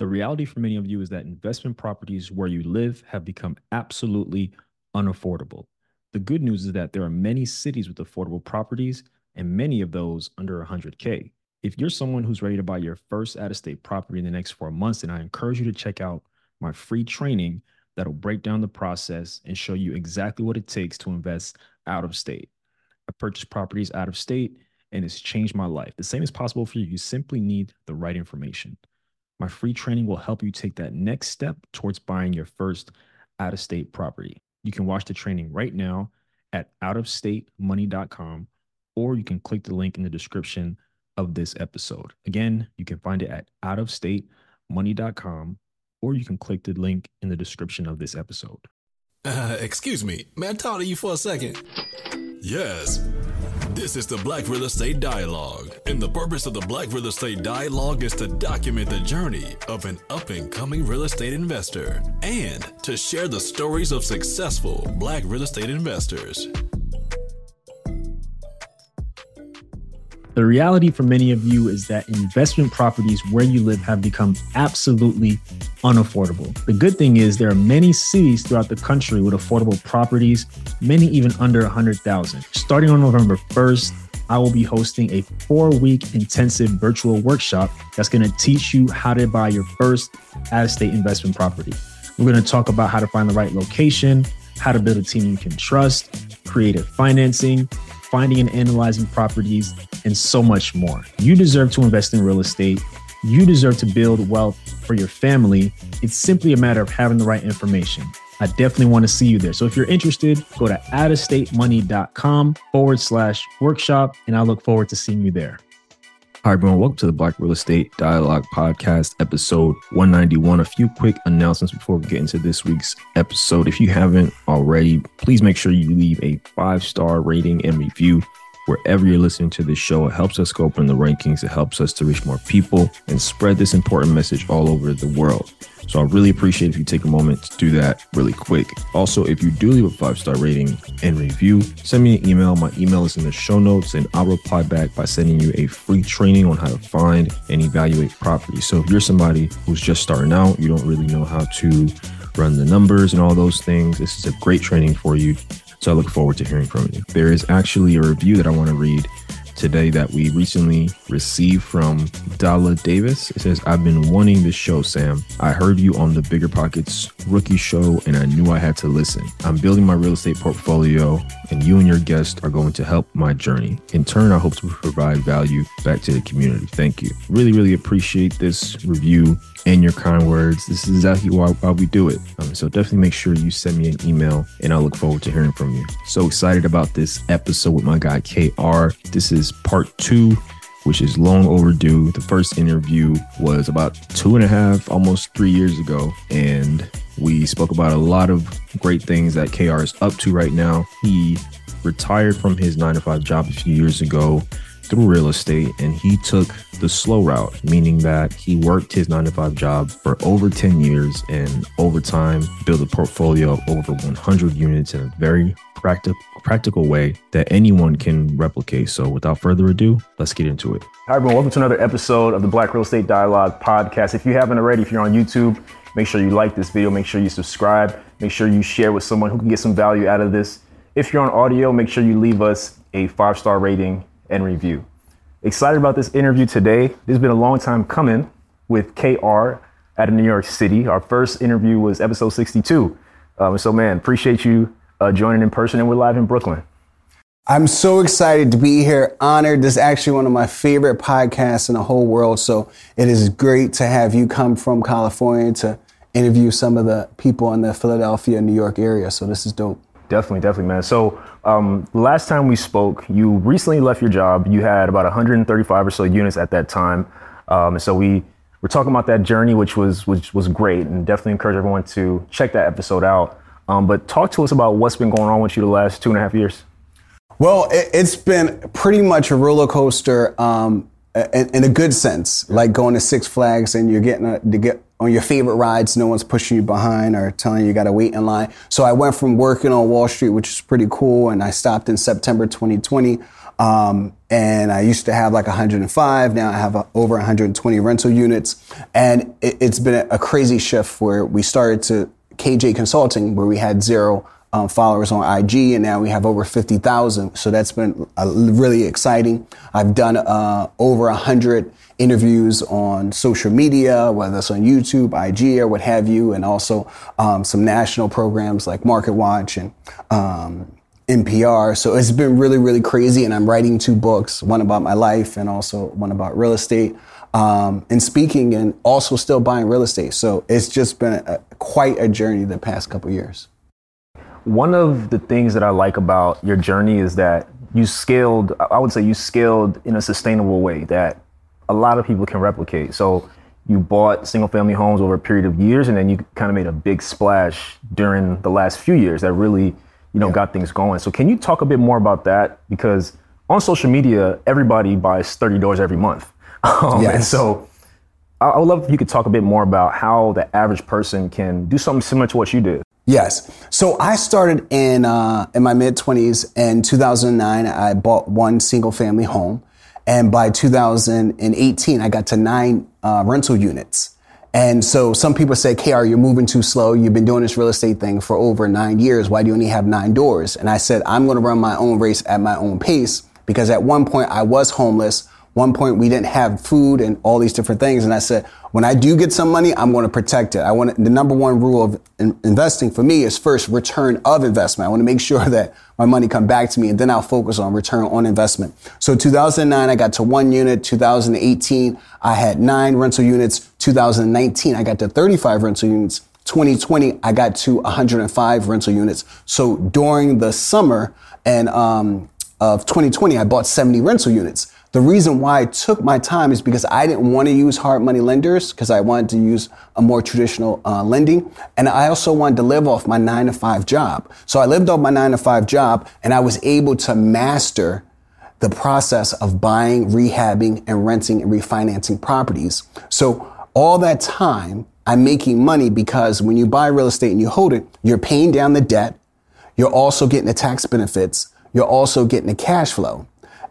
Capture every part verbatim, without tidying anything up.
The reality for many of you is that investment properties where you live have become absolutely unaffordable. The good news is that there are many cities with affordable properties and many of those under one hundred K. If you're someone who's ready to buy your first out-of-state property in the next four months, then I encourage you to check out my free training that'll break down the process and show you exactly what it takes to invest out of state. I purchased properties out of state and it's changed my life. The same is possible for you. You simply need the right information. My free training will help you take that next step towards buying your first out-of-state property. You can watch the training right now at out of state money dot com, or you can click the link in the description of this episode. Again, you can find it at out of state money dot com, or you can click the link in the description of this episode. Uh, excuse me, may I talk to you for a second? Yes. This is the Black Real Estate Dialogue, and the purpose of the Black Real Estate Dialogue is to document the journey of an up-and-coming real estate investor and to share the stories of successful Black real estate investors. The reality for many of you is that investment properties where you live have become absolutely unaffordable. The good thing is there are many cities throughout the country with affordable properties, many even under one hundred thousand. Starting on November first, I will be hosting a four-week intensive virtual workshop that's going to teach you how to buy your first out-of-state investment property. We're going to talk about how to find the right location, how to build a team you can trust, creative financing, finding and analyzing properties, and so much more. You deserve to invest in real estate. You deserve to build wealth for your family. It's simply a matter of having the right information. I definitely want to see you there. So if you're interested, go to out of state money dot com forward slash workshop, and I look forward to seeing you there. Hi, everyone. Welcome to the Black Real Estate Dialogue Podcast, episode one ninety-one. A few quick announcements before we get into this week's episode. If you haven't already, please make sure you leave a five-star rating and review wherever you're listening to this show. It helps us go up in the rankings. It helps us to reach more people and spread this important message all over the world. So I really appreciate if you take a moment to do that really quick. Also, if you do leave a five-star rating and review, send me an email. My email is in the show notes, and I'll reply back by sending you a free training on how to find and evaluate properties. So if you're somebody who's just starting out, you don't really know how to run the numbers and all those things, this is a great training for you. So I look forward to hearing from you. There is actually a review that I want to read today that we recently received from Dala Davis. It says, I've been wanting this show, Sam. I heard you on the Bigger Pockets rookie show and I knew I had to listen. I'm building my real estate portfolio and you and your guest are going to help my journey. In turn, I hope to provide value back to the community. Thank you. Really, really appreciate this review and your kind words. This is exactly why, why we do it. Um, so definitely make sure you send me an email and I'll look forward to hearing from you. So excited about this episode with my guy, K R. This is part two, which is long overdue. The first interview was about two and a half, almost three years ago. And we spoke about a lot of great things that K R is up to right now. He retired from his nine to five job a few years ago through real estate, and he took the slow route, meaning that he worked his nine to five job for over ten years and over time built a portfolio of over one hundred units in a very practical practical way that anyone can replicate. So without further ado, let's get into it. Hi, everyone. Welcome to another episode of the Black Real Estate Dialogue Podcast. If you haven't already, if you're on YouTube, make sure you like this video, make sure you subscribe, make sure you share with someone who can get some value out of this. If you're on audio, make sure you leave us a five-star rating and review. Excited about this interview today. This has been a long time coming with K R out of New York City. Our first interview was episode sixty-two. Um, so, man, appreciate you uh, joining in person, and we're live in Brooklyn. I'm so excited to be here. Honored. This is actually one of my favorite podcasts in the whole world. So it is great to have you come from California to interview some of the people in the Philadelphia, New York area. So this is dope. Definitely, definitely, man. So um, last time we spoke, you recently left your job. You had about one hundred thirty-five or so units at that time. Um, so we were talking about that journey, which was which was great, and definitely encourage everyone to check that episode out. Um, but talk to us about what's been going on with you the last two and a half years. Well, it, it's been pretty much a roller coaster um, in, in a good sense, like going to Six Flags and you're getting a, to get on your favorite rides, no one's pushing you behind or telling you you got to wait in line. So I went from working on Wall Street, which is pretty cool, and I stopped in September twenty twenty. Um, and I used to have like one hundred five. Now I have uh, over one hundred twenty rental units. And it, it's been a crazy shift where we started to K J Consulting, where we had zero um, followers on I G, and now we have over fifty thousand. So that's been uh, really exciting. I've done uh, over one hundred interviews on social media, whether it's on YouTube, I G, or what have you, and also um, some national programs like Market Watch and um, N P R. So it's been really, really crazy. And I'm writing two books, one about my life and also one about real estate, um, and speaking, and also still buying real estate. So it's just been a, quite a journey the past couple of years. One of the things that I like about your journey is that you scaled, I would say you scaled in a sustainable way that a lot of people can replicate. So you bought single family homes over a period of years, and then you kind of made a big splash during the last few years that really, you know, yeah. got things going. So can you talk a bit more about that? Because on social media, everybody buys thirty doors every month. Um, yes. And so I, I would love if you could talk a bit more about how the average person can do something similar to what you did. Yes. So I started in uh, in my mid twenties. In two thousand nine, I bought one single family home. And by two thousand eighteen, I got to nine uh, rental units. And so some people say, K R, you're moving too slow. You've been doing this real estate thing for over nine years. Why do you only have nine doors? And I said, I'm going to run my own race at my own pace, because at one point I was homeless. One point we didn't have food and all these different things. And I said, when I do get some money, I'm going to protect it. I want to, the number one rule of in, investing for me is first return of investment. I want to make sure that my money come back to me, and then I'll focus on return on investment. So two thousand nine, I got to one unit. two thousand eighteen, I had nine rental units. two thousand nineteen, I got to thirty-five rental units. twenty twenty, I got to one hundred five rental units. So during the summer and um, of twenty twenty, I bought seventy rental units. The reason why I took my time is because I didn't want to use hard money lenders, because I wanted to use a more traditional uh, lending. And I also wanted to live off my nine to five job. So I lived off my nine to five job, and I was able to master the process of buying, rehabbing, and renting and refinancing properties. So all that time, I'm making money, because when you buy real estate and you hold it, you're paying down the debt. You're also getting the tax benefits. You're also getting the cash flow.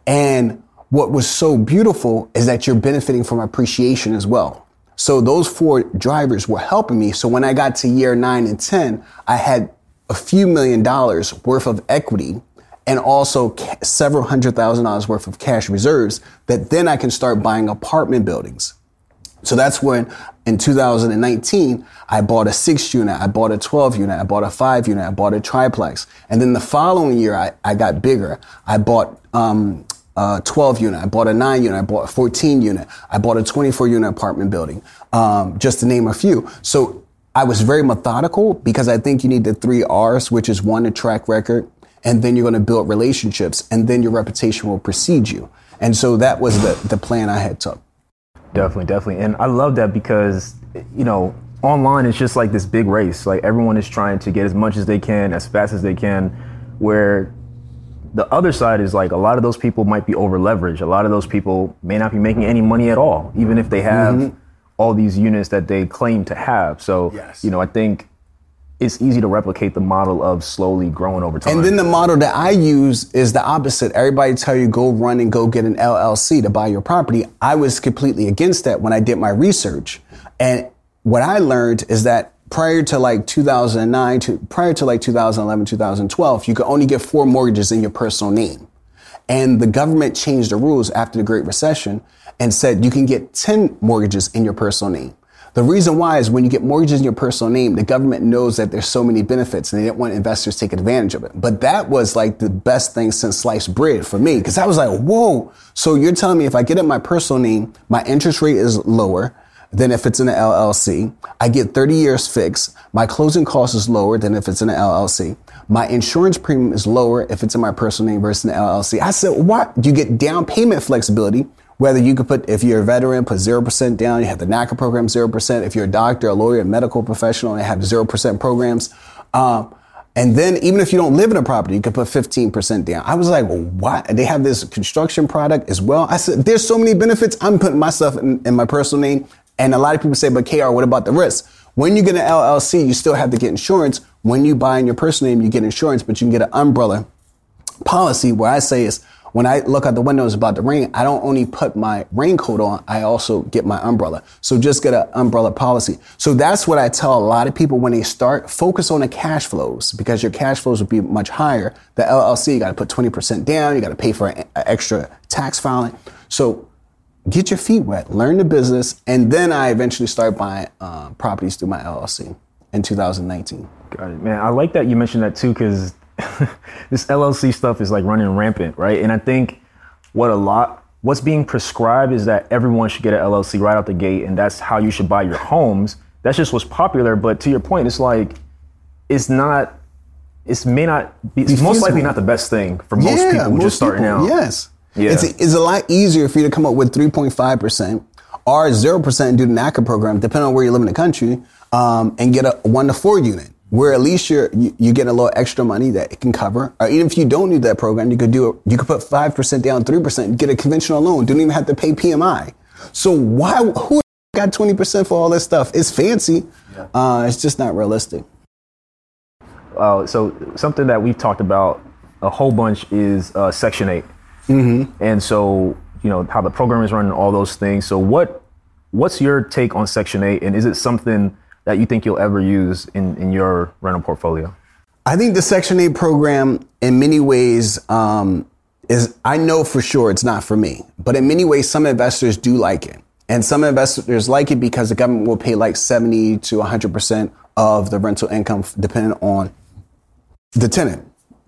And what was so beautiful is that you're benefiting from appreciation as well. So those four drivers were helping me. So when I got to year nine and ten, I had a few million dollars worth of equity and also ca- several hundred thousand dollars worth of cash reserves that then I can start buying apartment buildings. So that's when in two thousand nineteen, I bought a six unit, I bought a twelve unit, I bought a five unit, I bought a triplex. And then the following year, I, I got bigger. I bought, um, Uh, twelve unit, I bought a nine unit, I bought a fourteen unit, I bought a twenty-four unit apartment building, um, just to name a few. So I was very methodical, because I think you need the three R's, which is one, a track record, and then you're going to build relationships, and then your reputation will precede you. And so that was the, the plan I had took. Definitely, definitely. And I love that, because, you know, online it's just like this big race. Like everyone is trying to get as much as they can, as fast as they can, where the other side is like a lot of those people might be over leveraged. A lot of those people may not be making any money at all, even if they have mm-hmm. all these units that they claim to have. So, yes. you know, I think it's easy to replicate the model of slowly growing over time. And then the model that I use is the opposite. Everybody tell you go run and go get an L L C to buy your property. I was completely against that when I did my research. And what I learned is that prior to like two thousand nine, to, prior to like two thousand eleven, two thousand twelve, you could only get four mortgages in your personal name. And the government changed the rules after the Great Recession and said you can get ten mortgages in your personal name. The reason why is when you get mortgages in your personal name, the government knows that there's so many benefits and they didn't want investors to take advantage of it. But that was like the best thing since sliced bread for me, because I was like, whoa. So you're telling me if I get it in my personal name, my interest rate is lower than if it's in an L L C. I get thirty years fixed. My closing cost is lower than if it's in an L L C. My insurance premium is lower if it's in my personal name versus an L L C. I said, what? You get down payment flexibility, whether you could put, if you're a veteran, put zero percent down. You have the NACA program, zero percent. If you're a doctor, a lawyer, a medical professional, they have zero percent programs. Um, and then even if you don't live in a property, you could put fifteen percent down. I was like, what? They have this construction product as well. I said, there's so many benefits. I'm putting my stuff in, in my personal name. And a lot of people say, but K R, what about the risk? When you get an L L C, you still have to get insurance. When you buy in your personal name, you get insurance, but you can get an umbrella policy where I say is when I look out the window, it's about to rain, I don't only put my raincoat on, I also get my umbrella. So just get an umbrella policy. So that's what I tell a lot of people when they start, focus on the cash flows, because your cash flows will be much higher. The L L C, you got to put twenty percent down, you got to pay for an extra tax filing. So get your feet wet, learn the business, and then I eventually start buying uh, properties through my L L C in two thousand nineteen. Got it, man. I like that you mentioned that too, because this L L C stuff is like running rampant, right? And I think what a lot, what's being prescribed is that everyone should get an L L C right out the gate, and that's how you should buy your homes. That's just what's popular. But to your point, it's like, it's not, it may not be, it's most likely not the best thing for most yeah, people most just starting people, out. Yes. Yeah. It's, a, it's a lot easier for you to come up with three point five percent or zero percent and do the NACA program, depending on where you live in the country, um, and get a one to four unit, where at least you're, you, you get a little extra money that it can cover. Or even if you don't need that program, you could do it, you could put five percent down, three percent, get a conventional loan. Don't even have to pay P M I. So why, who got twenty percent for all this stuff? It's fancy. Yeah. Uh, it's just not realistic. Uh, so something that we've talked about a whole bunch is uh, Section eight. Mm-hmm. And so, you know, how the program is running, all those things. So what, what's your take on Section eight? And is it something that you think you'll ever use in, in your rental portfolio? I think the Section eight program in many ways um, is, I know for sure it's not for me, but in many ways, some investors do like it. And some investors like it because the government will pay like seventy to one hundred percent of the rental income depending on the tenant.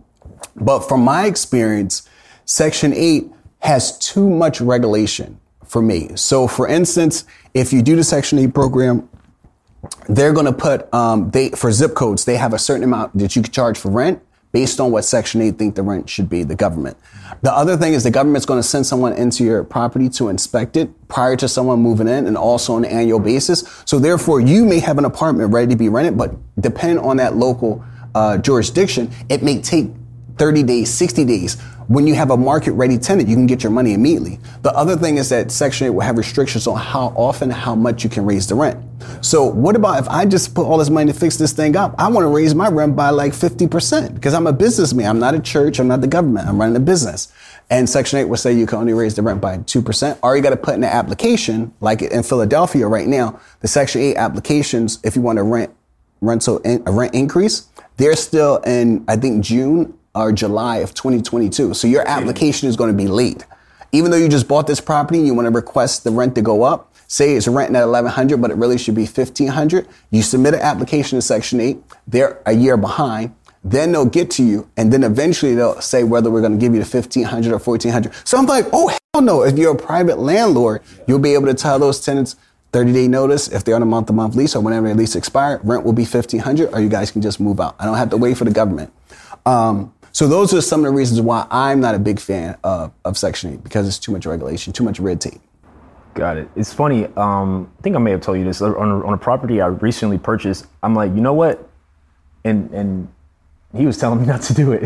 But from my experience, Section eight has too much regulation for me. So for instance, if you do the Section eight program, they're going to put, um, they for zip codes, they have a certain amount that you can charge for rent based on what Section eight think the rent should be, the government. The other thing is the government's going to send someone into your property to inspect it prior to someone moving in, and also on an annual basis. So therefore, you may have an apartment ready to be rented, but depending on that local uh, jurisdiction, it may take thirty days, sixty days. When you have a market-ready tenant, you can get your money immediately. The other thing is that Section eight will have restrictions on how often, how much you can raise the rent. So what about if I just put all this money to fix this thing up? I want to raise my rent by like fifty percent because I'm a businessman. I'm not a church. I'm not the government. I'm running a business. And Section eight will say you can only raise the rent by two percent. Or you got to put in an application, like in Philadelphia right now, the Section eight applications, if you want a rent, rental, in, a rent increase, they're still in, I think, June or July of twenty twenty-two. So your application is going to be late. Even though you just bought this property and you want to request the rent to go up, say it's renting at eleven hundred dollars, but it really should be fifteen hundred dollars. You submit an application to Section eight. They're a year behind. Then they'll get to you. And then eventually they'll say whether we're going to give you the fifteen hundred dollars or fourteen hundred dollars. So I'm like, oh, hell no. If you're a private landlord, you'll be able to tell those tenants thirty-day notice. If they're on a month-to-month lease or whenever their lease expires, rent will be fifteen hundred dollars or you guys can just move out. I don't have to wait for the government. Um, So those are some of the reasons why I'm not a big fan of, of Section eight, because it's too much regulation, too much red tape. Got it. It's funny. Um, I think I may have told you this on a, on a property I recently purchased. I'm like, you know what? And and he was telling me not to do it.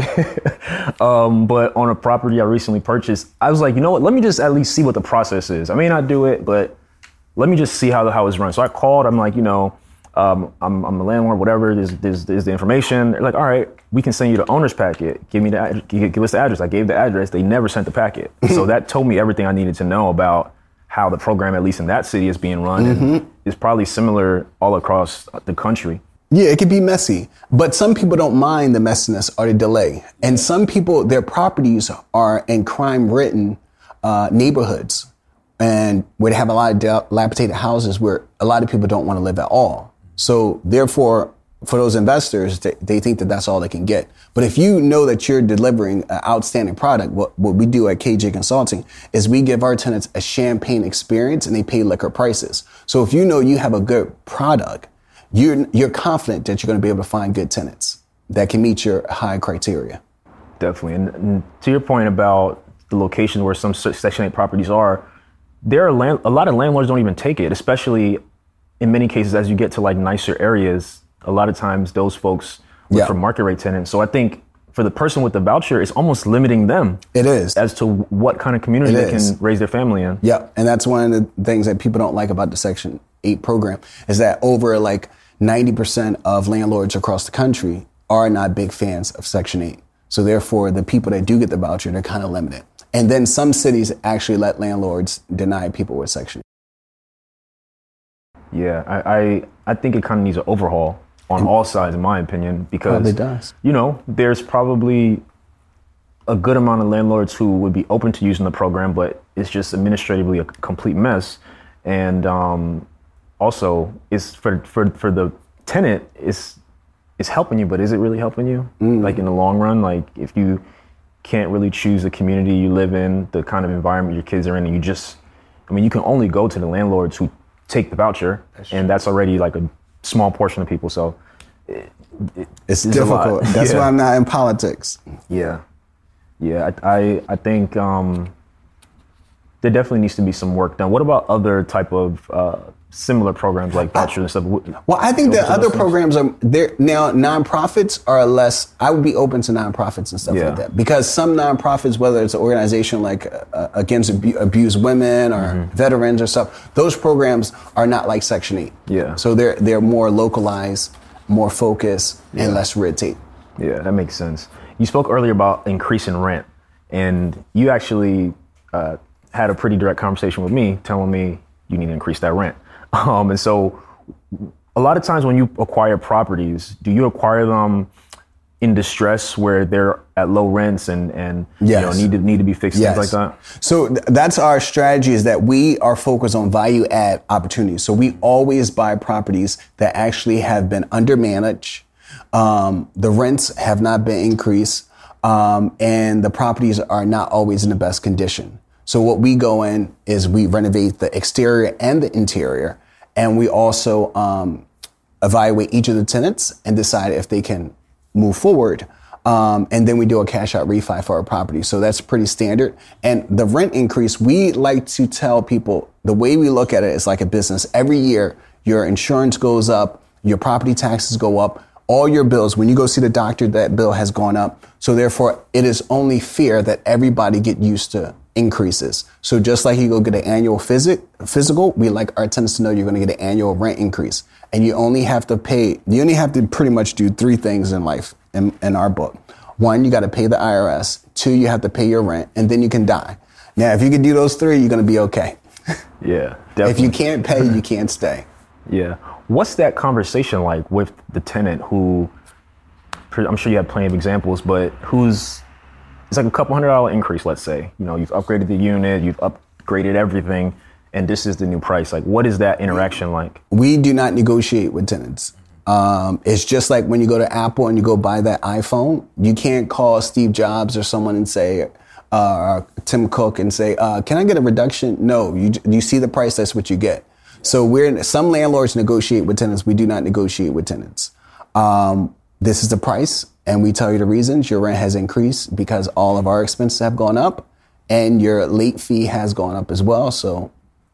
um, but on a property I recently purchased, I was like, you know what? Let me just at least see what the process is. I may not do it, but let me just see how the how it's run. So I called. I'm like, you know, um, I'm I'm a landlord. Whatever. There's there's there's the information. They're like, all right, we can send you the owner's packet. Give me the give us the address. I gave the address. They never sent the packet. So that told me everything I needed to know about how the program, at least in that city, is being run. Mm-hmm. And it's probably similar all across the country. Yeah, it can be messy, but some people don't mind the messiness or the delay. And some people, their properties are in crime-ridden uh, neighborhoods, and where they have a lot of dilapidated houses where a lot of people don't want to live at all. So therefore, for those investors, they, they think that that's all they can get. But if you know that you're delivering an outstanding product, what, what we do at K J Consulting is we give our tenants a champagne experience and they pay liquor prices. So if you know you have a good product, you're, you're confident that you're going to be able to find good tenants that can meet your high criteria. Definitely. And, and to your point about the location where some Section eight properties are, there are land, a lot of landlords don't even take it, especially in many cases as you get to like nicer areas. A lot of times those folks look yeah. for market rate tenants. So I think for the person with the voucher, it's almost limiting them. It is. As to what kind of community it they is. can raise their family in. Yeah, and that's one of the things that people don't like about the Section eight program is that over like ninety percent of landlords across the country are not big fans of Section eight. So therefore, the people that do get the voucher, they're kind of limited. And then some cities actually let landlords deny people with Section eight. Yeah, I, I, I think it kind of needs an overhaul on all sides, in my opinion, because, Probably does. you know, there's probably a good amount of landlords who would be open to using the program, but it's just administratively a complete mess. And um, also, it's for, for, for the tenant, it's, it's helping you, but is it really helping you? Mm. Like in the long run, like if you can't really choose the community you live in, the kind of environment your kids are in, and you just, I mean, you can only go to the landlords who take the voucher, that's and that's already like a small portion of people. So it, it, it's difficult. That's yeah. why I'm not in politics. Yeah. Yeah. I, I, I think um, there definitely needs to be some work done. What about other type of uh, similar programs like vouchers and stuff? Well, I think that other programs are there now. Nonprofits are less. I would be open to nonprofits and stuff yeah. like that, because some nonprofits, whether it's an organization like uh, against abu- abused women or mm-hmm. veterans or stuff, those programs are not like Section eight. Yeah. So they're they're more localized, more focused, yeah. and less red tape. Yeah, that makes sense. You spoke earlier about increasing rent, and you actually uh, had a pretty direct conversation with me, telling me you need to increase that rent. Um, and so a lot of times when you acquire properties, do you acquire them in distress where they're at low rents and, and yes. you know, need to need to be fixed, yes. things like that? So th- that's our strategy, is that we are focused on value add opportunities. So we always buy properties that actually have been undermanaged. Um, the rents have not been increased, um, and the properties are not always in the best condition. So what we go in is we renovate the exterior and the interior, and we also um, evaluate each of the tenants and decide if they can move forward. Um, and then we do a cash out refi for our property. So that's pretty standard. And the rent increase, we like to tell people, the way we look at it is like a business. Every year, your insurance goes up, your property taxes go up, all your bills, when you go see the doctor, that bill has gone up. So therefore, it is only fair that everybody get used to increases. So just like you go get an annual physic, physical, we like our tenants to know you're going to get an annual rent increase. And you only have to pay, you only have to pretty much do three things in life in, in our book. One, you got to pay the I R S. Two, you have to pay your rent, and then you can die. Now, if you can do those three, you're going to be okay. Yeah, definitely. If you can't pay, you can't stay. Yeah. What's that conversation like with the tenant who, I'm sure you have plenty of examples, but who's, it's like a couple hundred dollar increase, let's say. You know, you've upgraded the unit, you've upgraded everything, and this is the new price. Like, what is that interaction like? We do not negotiate with tenants. Um, it's just like when you go to Apple and you go buy that iPhone, you can't call Steve Jobs or someone and say, uh, Tim Cook and say, uh, can I get a reduction? No, you you see the price, that's what you get. So we're some landlords negotiate with tenants. We do not negotiate with tenants. Um, this is the price, and we tell you the reasons. Your rent has increased because all of our expenses have gone up, and your late fee has gone up as well. So,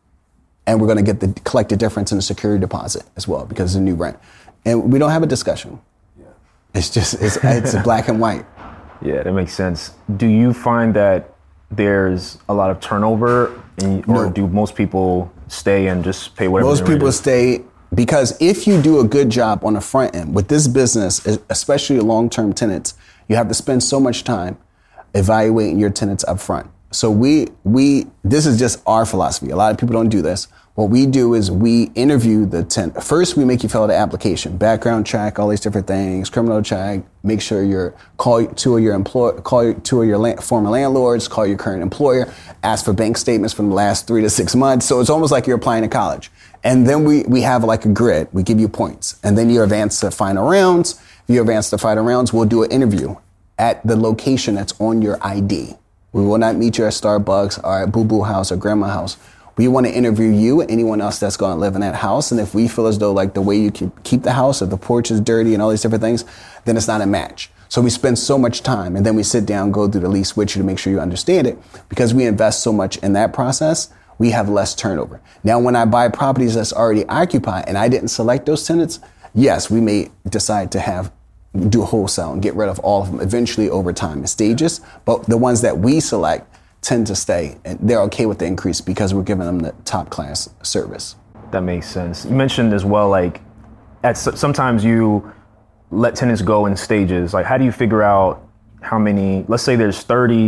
and we're going to get the collect the difference in the security deposit as well because of the new rent. And we don't have a discussion. Yeah. It's just it's it's black and white. Yeah, that makes sense. Do you find that there's a lot of turnover, in, or no. do most people stay and just pay whatever? Most people stay because if you do a good job on the front end with this business, especially long-term tenants, you have to spend so much time evaluating your tenants up front. So we we this is just our philosophy. A lot of people don't do this. What we do is we interview the tenant. First, we make you fill out the application, background check, all these different things, criminal check. Make sure you're call two of your employ, call two of your land, former landlords, call your current employer, ask for bank statements from the last three to six months. So it's almost like you're applying to college. And then we we have like a grid. We give you points, and then you advance to final rounds. If you advance to final rounds, we'll do an interview at the location that's on your I D. We will not meet you at Starbucks or at Boo Boo House or Grandma House. We want to interview you and anyone else that's going to live in that house. And if we feel as though like the way you keep the house, if the porch is dirty and all these different things, then it's not a match. So we spend so much time, and then we sit down, go through the lease with you to make sure you understand it. Because we invest so much in that process, we have less turnover. Now, when I buy properties that's already occupied and I didn't select those tenants, yes, we may decide to have do wholesale and get rid of all of them eventually over time in stages. But the ones that we select tend to stay, and they're okay with the increase because we're giving them the top class service. That makes sense. You mentioned as well, like, at sometimes you let tenants go in stages. Like, how do you figure out how many? Let's say there's thirty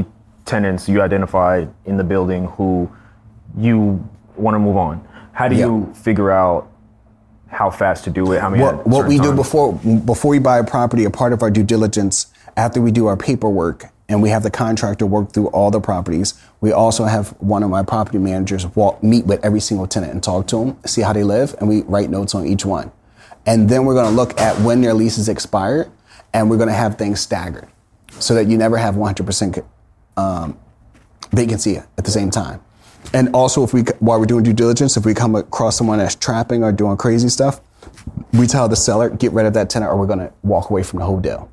tenants you identified in the building who you want to move on. How do Yeah. you figure out how fast to do it? How many? What, at what certain we do times? before before we buy a property, a part of our due diligence, after we do our paperwork and we have the contractor work through all the properties, we also have one of my property managers walk, meet with every single tenant and talk to them, see how they live, and we write notes on each one. And then we're going to look at when their leases expire, and we're going to have things staggered so that you never have one hundred percent um, vacancy at the same time. And also, if we, while we're doing due diligence, if we come across someone that's trapping or doing crazy stuff, we tell the seller, get rid of that tenant or we're going to walk away from the whole deal.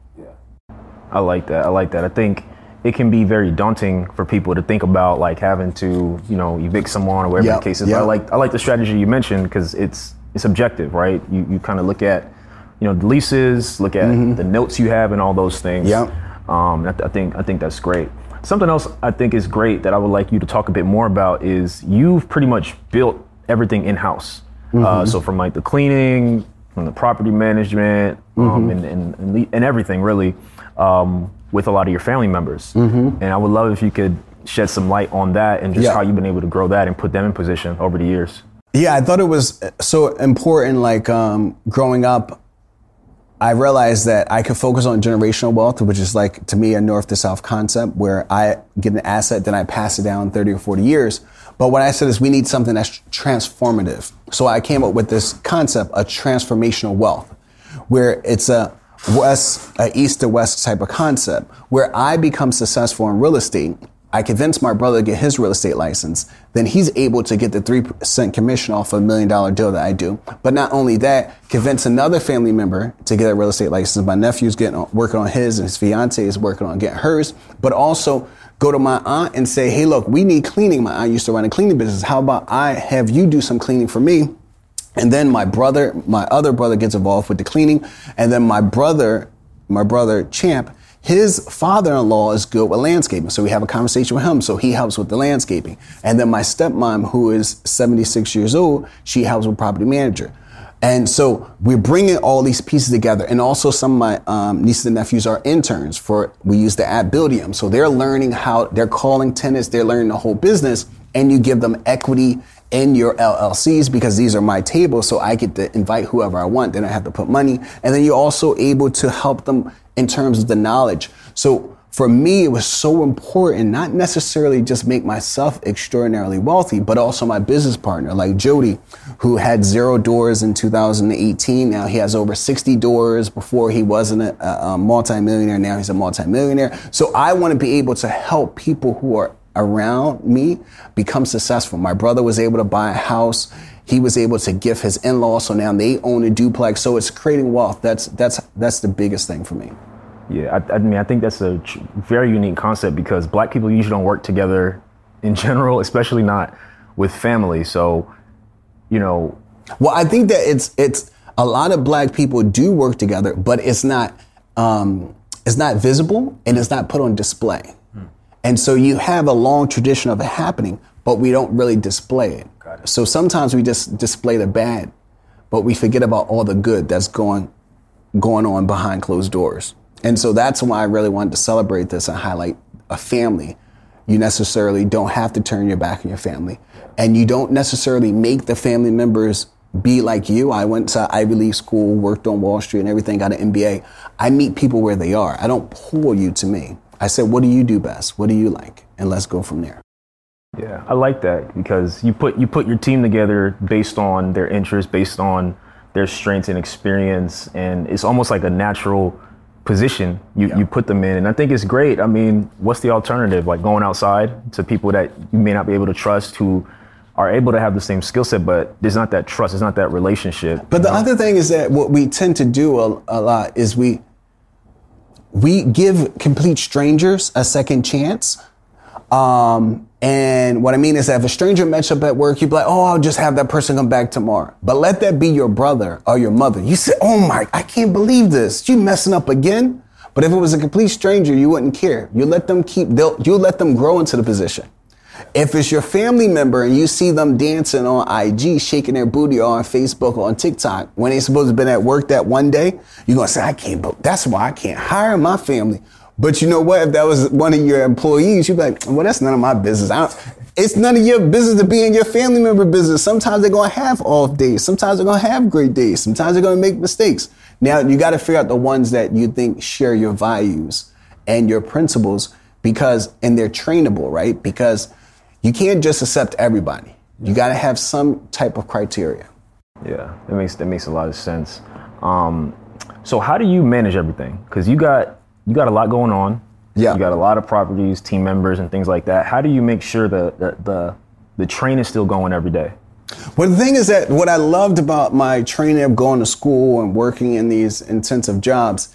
I like that. I like that. I think it can be very daunting for people to think about like having to, you know, evict someone or whatever Yep, the case is. yep. But I like I like the strategy you mentioned because it's it's objective, right? You you kind of look at, you know, the leases, look at Mm-hmm. the notes you have and all those things. Yep. Um, I, th- I think I think that's great. Something else I think is great that I would like you to talk a bit more about is you've pretty much built everything in-house. Mm-hmm. Uh, so from like the cleaning, from the property management, um, Mm-hmm. and, and, and, le- and everything really, um, with a lot of your family members. And I would love if you could shed some light on that and just Yeah. how you've been able to grow that and put them in position over the years. Yeah, I thought it was so important, like um, growing up, I realized that I could focus on generational wealth, which is like, to me, a north to south concept where I get an asset, then I pass it down thirty or forty years. But what I said is we need something that's transformative. So I came up with this concept, a transformational wealth, where it's a west, a east to west type of concept, where I become successful in real estate. I convince my brother to get his real estate license. Then he's able to get the three percent commission off a million dollar deal that I do. But not only that, convince another family member to get a real estate license. My nephew's getting on, working on his and his fiance is working on getting hers. But also go to my aunt and say, hey, look, we need cleaning. My aunt used to run a cleaning business. How about I have you do some cleaning for me? And then my brother, my other brother gets involved with the cleaning. And then my brother, my brother Champ, his father-in-law is good with landscaping. So we have a conversation with him. So he helps with the landscaping. And then my stepmom, who is seventy-six years old, she helps with property manager. And so we're bringing all these pieces together. And also some of my um, nieces and nephews are interns for, we use the app Buildium. So they're learning how, they're calling tenants, they're learning the whole business, and you give them equity in your L L Cs because these are my tables. So I get to invite whoever I want. Then I have to put money. And then you're also able to help them in terms of the knowledge. So for me, it was so important, not necessarily just make myself extraordinarily wealthy, but also my business partner, like Jody, who had zero doors in two thousand eighteen. Now he has over sixty doors. Before he wasn't a, a multimillionaire. Now he's a multimillionaire. So I want to be able to help people who are around me become successful. My brother was able to buy a house. He was able to gift his in-laws, so now they own a duplex. So it's creating wealth. That's that's that's the biggest thing for me. Yeah, I, I mean, I think that's a tr- very unique concept because Black people usually don't work together in general, especially not with family. So, you know. Well, I think that it's it's a lot of Black people do work together, but it's not um, it's not visible and it's not put on display. Hmm. And so you have a long tradition of it happening, but we don't really display it. Got it. So sometimes we just display the bad, but we forget about all the good that's going going on behind closed doors. And so that's why I really wanted to celebrate this and highlight a family. You necessarily don't have to turn your back on your family. And you don't necessarily make the family members be like you. I went to Ivy League school, worked on Wall Street and everything, got an M B A. I meet people where they are. I don't pull you to me. I said, what do you do best? What do you like? And let's go from there. Yeah, I like that because you put you put your team together based on their interests, based on their strengths and experience. And it's almost like a natural position you, yeah. you put them in. And I think it's great. I mean, what's the alternative? Like going outside to people that you may not be able to trust who are able to have the same skill set, but there's not that trust, there's not that relationship. But the know? other thing is that what we tend to do a, a lot is we we give complete strangers a second chance. Um, and what I mean is that if a stranger met up at work, you'd be like, oh, I'll just have that person come back tomorrow. But let that be your brother or your mother. You say, oh my, I can't believe this. You messing up again? But if it was a complete stranger, you wouldn't care. You let them keep, you let them grow into the position. If it's your family member and you see them dancing on I G, shaking their booty or on Facebook or on TikTok, when they supposed to have been at work that one day, you're going to say, I can't, but that's why I can't hire my family. But you know what? If that was one of your employees, you'd be like, well, that's none of my business. I don't, it's none of your business to be in your family member business. Sometimes they're going to have off days. Sometimes they're going to have great days. Sometimes they're going to make mistakes. Now, you got to figure out the ones that you think share your values and your principles, because, and they're trainable, right? Because you can't just accept everybody. You got to have some type of criteria. Yeah, that makes that makes a lot of sense. Um, so how do you manage everything? Because you got you got a lot going on. Yeah, you got a lot of properties, team members, and things like that. How do you make sure that the the, the train is still going every day? Well, the thing is that what I loved about my training of going to school and working in these intensive jobs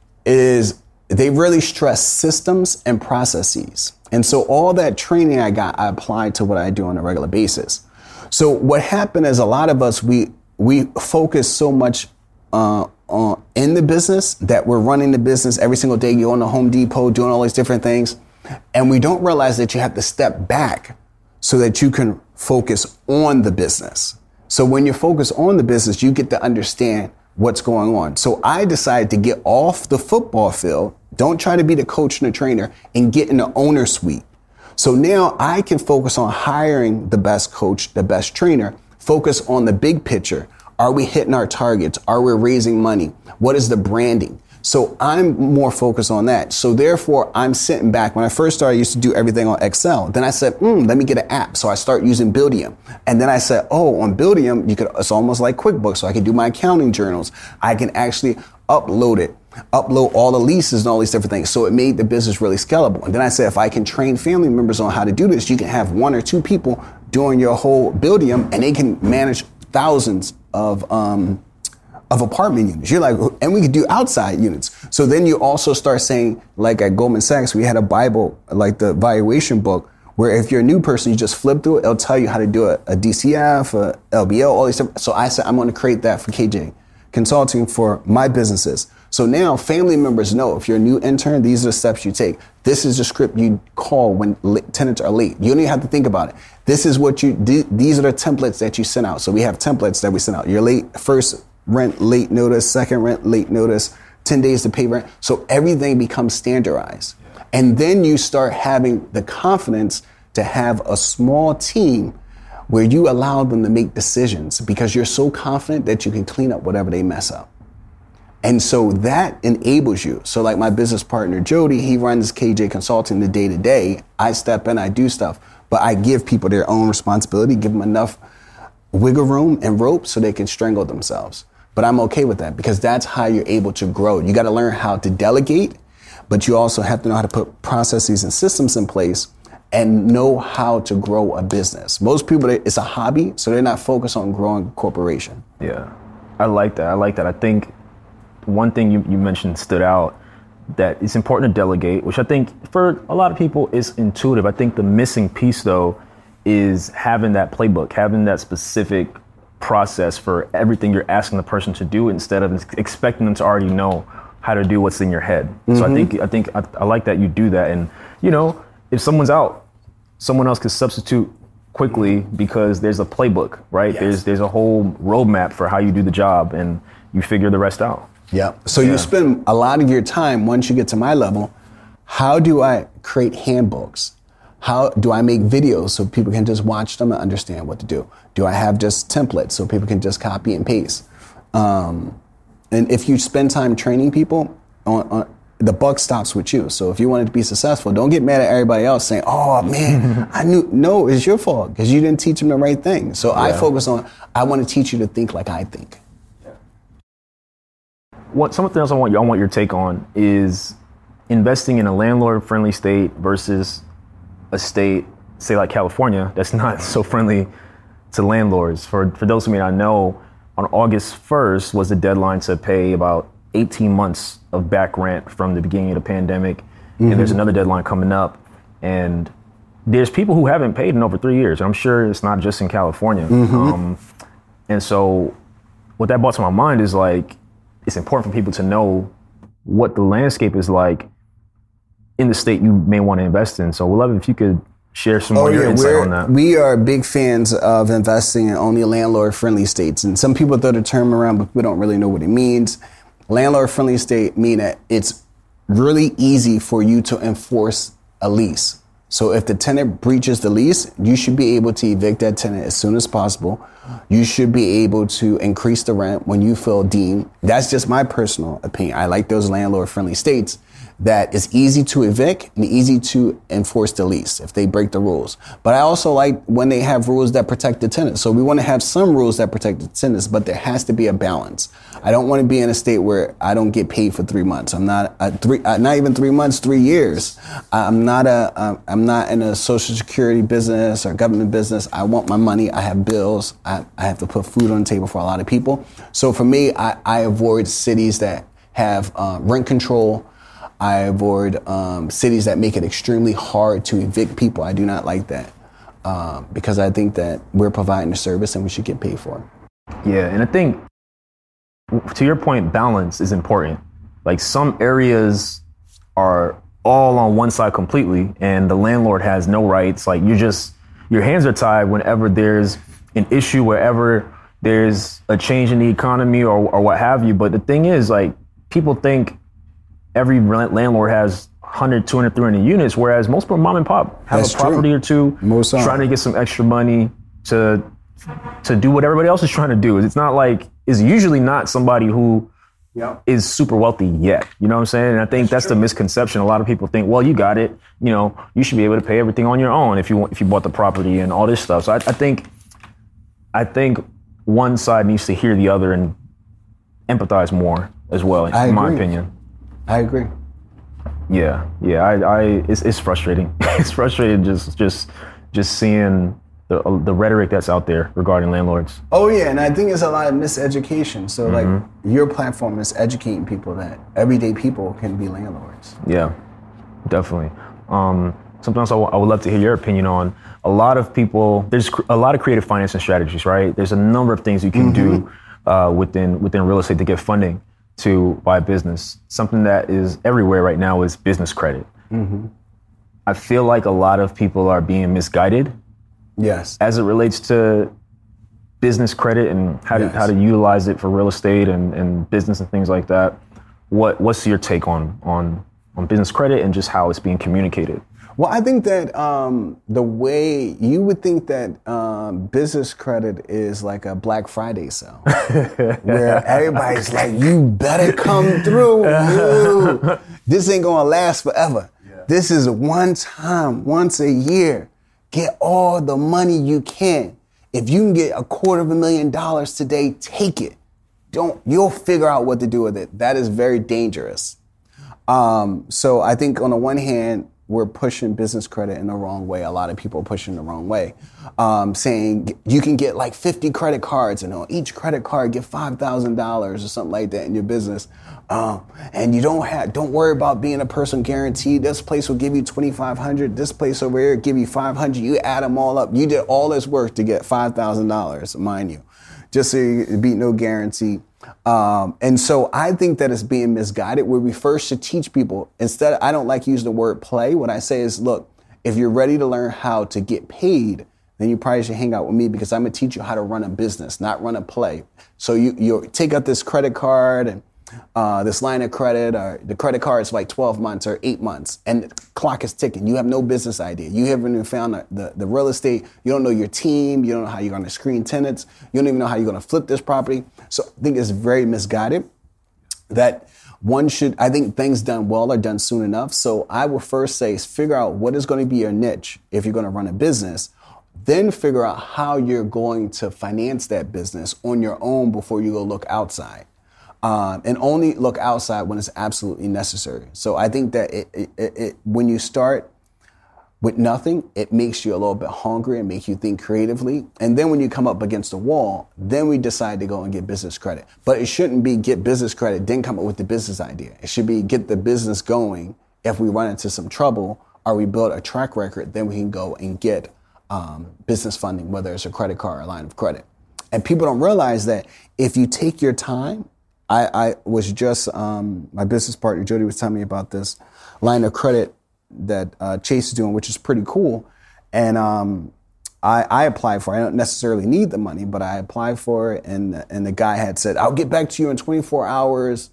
is they really stress systems and processes. And so all that training I got, I applied to what I do on a regular basis. So what happened is a lot of us, we we focus so much uh, on in the business that we're running the business every single day. You're on the Home Depot doing all these different things. And we don't realize that you have to step back so that you can focus on the business. So when you focus on the business, you get to understand what's going on. So I decided to get off the football field. Don't try to be the coach and the trainer, and get in the owner suite. So now I can focus on hiring the best coach, the best trainer, focus on the big picture. Are we hitting our targets? Are we raising money? What is the branding? So I'm more focused on that. So therefore, I'm sitting back. When I first started, I used to do everything on Excel. Then I said, mm, let me get an app. So I start using Buildium. And then I said, oh, on Buildium, you could, it's almost like QuickBooks. So I can do my accounting journals. I can actually upload it, upload all the leases and all these different things. So it made the business really scalable. And then I said, if I can train family members on how to do this, you can have one or two people doing your whole Buildium, and they can manage thousands of um, of apartment units. You're like, and we could do outside units. So then you also start saying, like at Goldman Sachs, we had a Bible, like the valuation book, where if you're a new person, you just flip through it. It'll tell you how to do a, a D C F, a L B O, all these stuff. So I said, I'm going to create that for K J Consulting for my businesses. So now family members know, if you're a new intern, these are the steps you take. This is the script you call when tenants are late. You don't even have to think about it. This is what you, these are the templates that you send out. So we have templates that we send out. You're late, first rent late notice, second rent late notice, ten days to pay rent. So everything becomes standardized. And then you start having the confidence to have a small team where you allow them to make decisions, because you're so confident that you can clean up whatever they mess up. And so that enables you. So like my business partner, Jody, he runs K J Consulting the day to day. I step in, I do stuff, but I give people their own responsibility, give them enough wiggle room and rope so they can strangle themselves. But I'm okay with that, because that's how you're able to grow. You got to learn how to delegate, but you also have to know how to put processes and systems in place and know how to grow a business. Most people, it's a hobby, so they're not focused on growing a corporation. Yeah, I like that. I like that. I think one thing you, you mentioned stood out, that it's important to delegate, which I think for a lot of people is intuitive. I think the missing piece, though, is having that playbook, having that specific process for everything you're asking the person to do, instead of expecting them to already know how to do what's in your head. Mm-hmm. So I think I think I, I like that you do that. And you know, if someone's out, someone else can substitute quickly, because there's a playbook, right? Yes. There's there's a whole roadmap for how you do the job, and you figure the rest out. Yeah. So yeah. you spend a lot of your time, once you get to my level, how do I create handbooks? How do I make videos so people can just watch them and understand what to do? Do I have just templates so people can just copy and paste? Um, and if you spend time training people, on, on, the buck stops with you. So if you want it to be successful, don't get mad at everybody else saying, oh man, I knew, no, it's your fault because you didn't teach them the right thing. So yeah. I focus on, I want to teach you to think like I think. What, something else I want you, I want your take on is investing in a landlord-friendly state versus a state, say like California, that's not so friendly to landlords. For for those who may not know, on August first was the deadline to pay about eighteen months of back rent from the beginning of the pandemic. Mm-hmm. And there's another deadline coming up. And there's people who haven't paid in over three years. I'm sure it's not just in California. Mm-hmm. Um, and so what that brought to my mind is like, it's important for people to know what the landscape is like in the state you may want to invest in. So we'd love it if you could share some more oh, of your yeah, insight on that. We are big fans of investing in only landlord-friendly states. And some people throw the term around, but we don't really know what it means. Landlord-friendly state mean that it's really easy for you to enforce a lease. So if the tenant breaches the lease, you should be able to evict that tenant as soon as possible. You should be able to increase the rent when you feel deemed. That's just my personal opinion. I like those landlord-friendly states that it's easy to evict and easy to enforce the lease if they break the rules. But I also like when they have rules that protect the tenants. So we want to have some rules that protect the tenants, but there has to be a balance. I don't want to be in a state where I don't get paid for three months. I'm not uh, three, uh, not even three months, three years. I'm not a, uh, I'm not in a social security business or government business. I want my money. I have bills. I, I have to put food on the table for a lot of people. So for me, I, I avoid cities that have uh, rent control. I avoid um, cities that make it extremely hard to evict people. I do not like that um, because I think that we're providing a service and we should get paid for it. Yeah, and I think, to your point, balance is important. Like some areas are all on one side completely and the landlord has no rights. Like you're just, your hands are tied whenever there's an issue, wherever there's a change in the economy or, or what have you. But the thing is, like, people think every landlord has one hundred, two hundred, three hundred units, whereas most people mom and pop have That's a property true. or two, Most are. trying to get some extra money to to do what everybody else is trying to do. It's not like, it's usually not somebody who Yep. is super wealthy yet. You know what I'm saying? And I think that's, that's the misconception. A lot of people think, well, you got it. You know, you should be able to pay everything on your own if you if you bought the property and all this stuff. So I, I think I think one side needs to hear the other and empathize more as well, in I my agree. opinion. I agree. Yeah, yeah. I, I it's, it's frustrating. It's frustrating just just just seeing the the rhetoric that's out there regarding landlords. Oh yeah, and I think it's a lot of miseducation. So like your platform is educating people that everyday people can be landlords. Yeah, definitely. Um, sometimes I, w- I would love to hear your opinion on a lot of people. There's cr- a lot of creative financing strategies, right? There's a number of things you can do uh, within within real estate to get funding to buy a business. Something that is everywhere right now is business credit. Mm-hmm. I feel like a lot of people are being misguided Yes. as it relates to business credit and how to Yes. how to utilize it for real estate and, and business and things like that. What what's your take on on on business credit and just how it's being communicated? Well, I think that um, the way you would think that um, business credit is like a Black Friday sale, where everybody's like, "You better come through. You. This ain't gonna last forever. This is one time, once a year. Get all the money you can. If you can get a quarter of a million dollars today, take it. Don't. You'll figure out what to do with it. That is very dangerous." Um, so I think on the one hand, we're pushing business credit in the wrong way. A lot of people are pushing the wrong way, um, saying you can get like fifty credit cards and on each credit card get five thousand dollars or something like that in your business. Um, and you don't have, don't worry about being a person guaranteed. This place will give you twenty-five hundred dollars. This place over here will give you five hundred dollars. You add them all up. You did all this work to get five thousand dollars, mind you, just so you beat no guarantee. Um, and so I think that it's being misguided where we first should teach people instead. I don't like using the word play. What I say is, look, if you're ready to learn how to get paid, then you probably should hang out with me because I'm going to teach you how to run a business, not run a play. So you, you take out this credit card and uh, this line of credit, or the credit card is like twelve months or eight months and the clock is ticking. You have no business idea. You haven't even found the, the, the real estate. You don't know your team. You don't know how you're going to screen tenants. You don't even know how you're going to flip this property. So I think it's very misguided that one should, I think things done well are done soon enough. So I will first say is figure out what is going to be your niche if you're going to run a business. Then figure out how you're going to finance that business on your own before you go look outside. Um, and only look outside when it's absolutely necessary. So I think that it, it, it, it, when you start with nothing, it makes you a little bit hungry and makes you think creatively. And then when you come up against the wall, then we decide to go and get business credit. But it shouldn't be get business credit, then come up with the business idea. It should be get the business going. If we run into some trouble or we build a track record, then we can go and get um, business funding, whether it's a credit card or a line of credit. And people don't realize that if you take your time, I, I was just, um, my business partner, Jody, was telling me about this line of credit that uh, Chase is doing, which is pretty cool. And um, I, I applied for it. I don't necessarily need the money, but I applied for it. And, and the guy had said, I'll get back to you in twenty-four hours.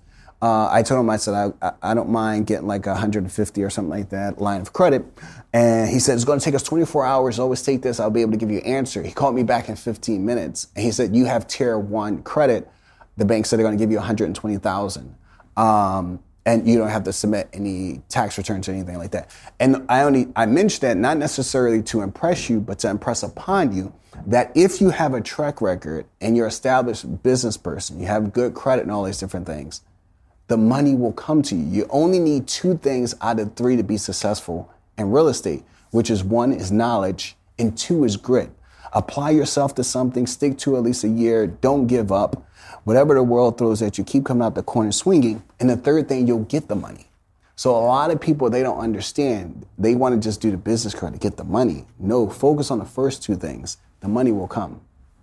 Uh, I told him, I said, I, I don't mind getting like one hundred fifty or something like that line of credit. And he said, it's going to take us twenty-four hours. Always take this. I'll be able to give you an answer. He called me back in fifteen minutes. And he said, you have tier one credit. The bank said they're going to give you one hundred twenty thousand dollars. Um, and you don't have to submit any tax returns or anything like that. And I only, I mentioned that not necessarily to impress you, but to impress upon you that if you have a track record and you're an established business person, you have good credit and all these different things, the money will come to you. You only need two things out of three to be successful in real estate, which is one is knowledge and two is grit. Apply yourself to something, stick to at least a year, don't give up. Whatever the world throws at you, keep coming out the corner swinging. And the third thing, you'll get the money. So a lot of people, they don't understand. They want to just do the business credit, get the money. No, focus on the first two things. The money will come.